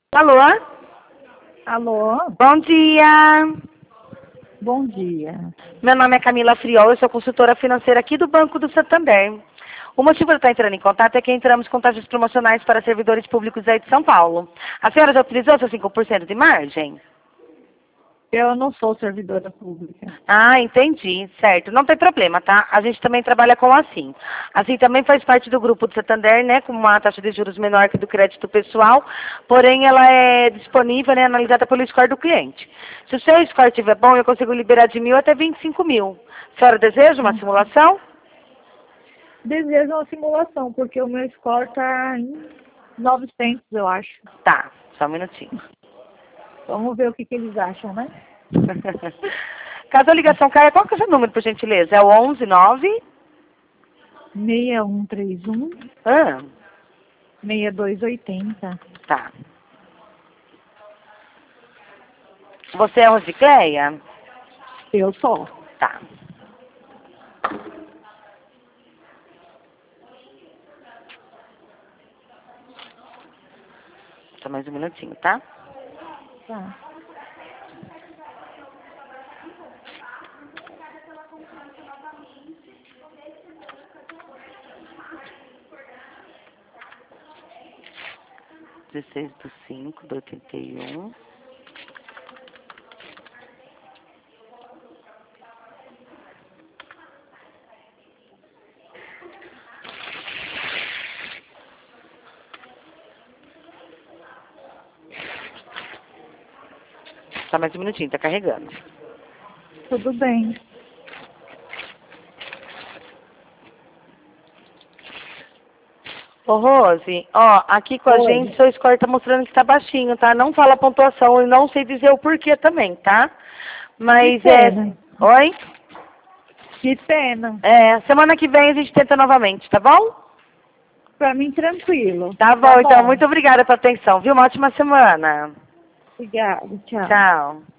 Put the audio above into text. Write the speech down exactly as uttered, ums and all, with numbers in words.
Alô? Alô? Bom dia. Bom dia. Meu nome é Camila Friol, eu sou consultora financeira aqui do Banco do Santander. O motivo de eu estar entrando em contato é que entramos com taxas promocionais para servidores públicos aí de São Paulo. A senhora já utilizou seus cinco por cento de margem? Eu não sou servidora pública. Ah, entendi. Certo. Não tem problema, tá? A gente também trabalha com assim. Assim também faz parte do grupo do Santander, né? Com uma taxa de juros menor que do crédito pessoal. Porém, ela é disponível, né? Analisada pelo score do cliente. Se o seu score estiver bom, eu consigo liberar de mil até vinte e cinco mil. A senhora deseja uma Hum. simulação? Desejo uma simulação, porque o meu score está em novecentos, eu acho. Tá. Só um minutinho. Vamos ver o que, que eles acham, né? Caso a ligação caia, qual que é o seu número, por gentileza? É o onze nove? seis um três um, Ah, seis dois oito zero. tá. Você é Rosicleia? Eu sou. Tá. Só mais um minutinho, tá? Tá. dezesseis do cinco do oitenta e um. Só mais um minutinho, tá carregando. Tudo bem. Ô, Rose, ó, aqui com a Oi. gente, seu score tá mostrando que tá baixinho, tá? Não fala a pontuação e não sei dizer o porquê também, tá? Mas Que é... pena. Oi? Que pena. É, semana que vem a gente tenta novamente, tá bom? Pra mim, tranquilo. Tá bom, Tá então. bom. Muito obrigada pela atenção, viu? Uma ótima semana. Obrigada. Tchau. Tchau.